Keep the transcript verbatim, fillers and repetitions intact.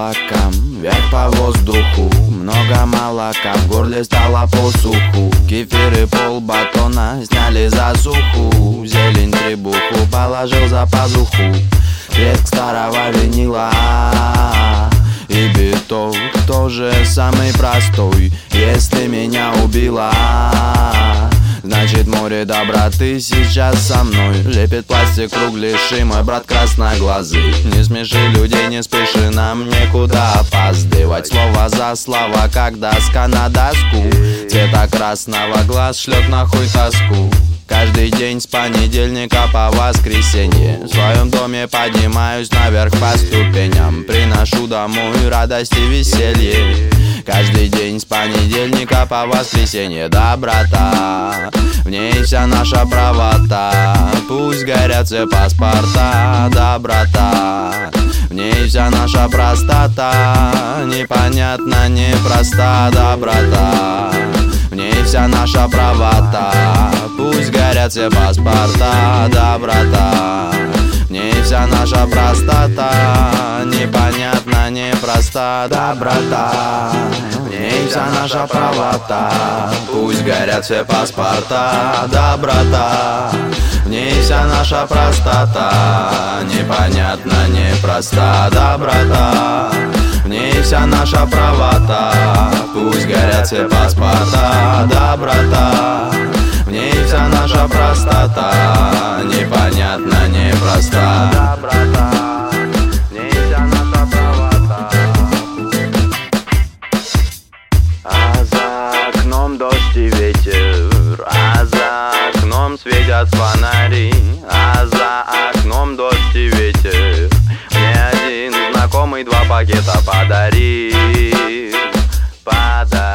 облакам, вверх по воздуху. Много молока, в горле стало по суху. Кефир и полбатона сняли засуху. Зелень требуху положил за пазуху. Треск старого винила и биток тоже самый простой. Если меня убила, значит море доброты сейчас со мной. Лепит пластик круглейший мой брат красноглазый. Не смеши людей, не спеши, нам некуда опаздывать. Слово за слово, как доска на доску. Цвета красного глаз шлет нахуй тоску. Каждый день с понедельника по воскресенье в своем доме поднимаюсь наверх по ступеням. Приношу домой радость и веселье. Каждый день с понедельника по воскресенье доброта, в ней вся наша правота. Пусть горят все паспорта, доброта, в ней вся наша простота. Непонятно, непроста доброта, в ней вся наша правота. Пусть горят все паспорта, доброта, в ней вся наша простота. Непонятно, непроста доброта, в ней вся наша правота. Пусть горят все паспорта, доброта, в ней вся наша простота. Непонятно, непроста доброта, в ней вся наша правота. Пусть горят все паспорта, доброта, в ней вся наша простота. Непонятно, непроста доброта, в ней вся наша правота. А за окном дождь и ветер, а за окном светят фонари. А за окном дождь и ветер, мне один знакомый два пакета подарил. Подарил.